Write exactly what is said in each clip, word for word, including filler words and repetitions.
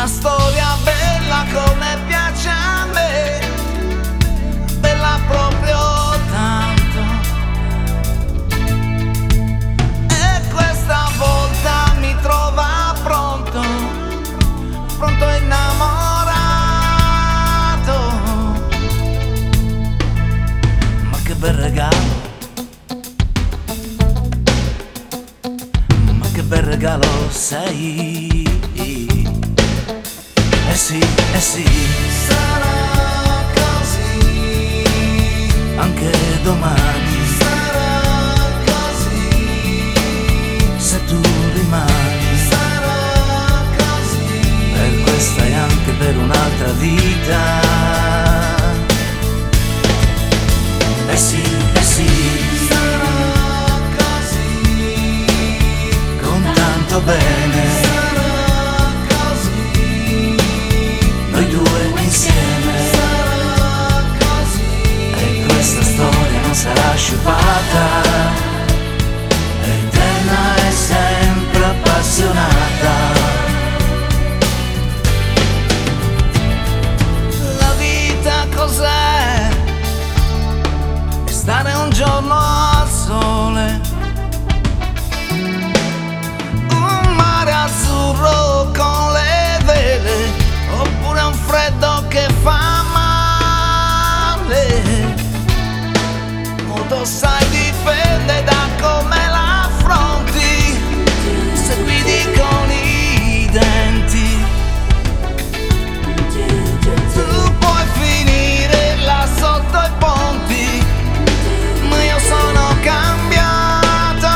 una storia bella come piace a me, bella proprio tanto. E questa volta mi trova pronto, pronto e innamorato. Ma che bel regalo, ma che bel regalo sei. Eh sì, eh sì, sarà così anche domani, sarà così se tu rimani, sarà così per questa e anche per un'altra vita. Eh sì, eh sì, sarà così con tanto bene. Noi due insieme, sarà così, e questa storia non sarà sciupata, è eterna e sempre appassionata. La vita cos'è? È stare un giorno al sole, un mare azzurro con le vele, oppure un freddo che fa male. Molto sai dipende da come la affronti, se guidi con i denti. Tu puoi finire là sotto i ponti, ma io sono cambiato.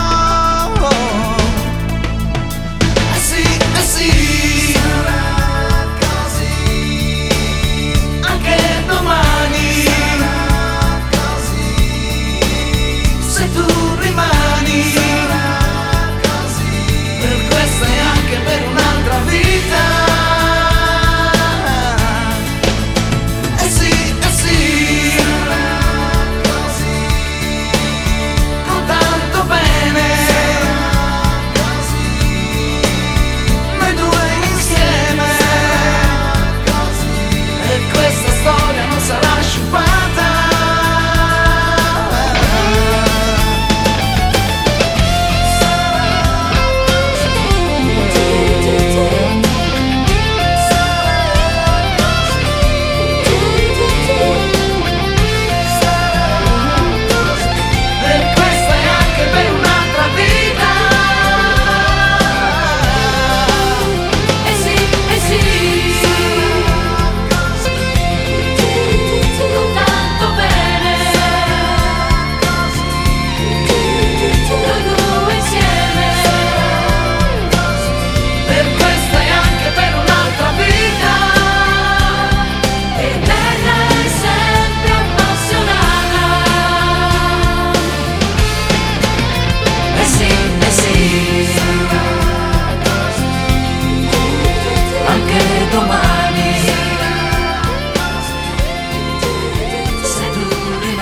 Eh sì, eh sì,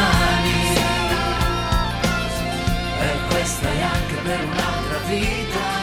stai anche per un'altra vita.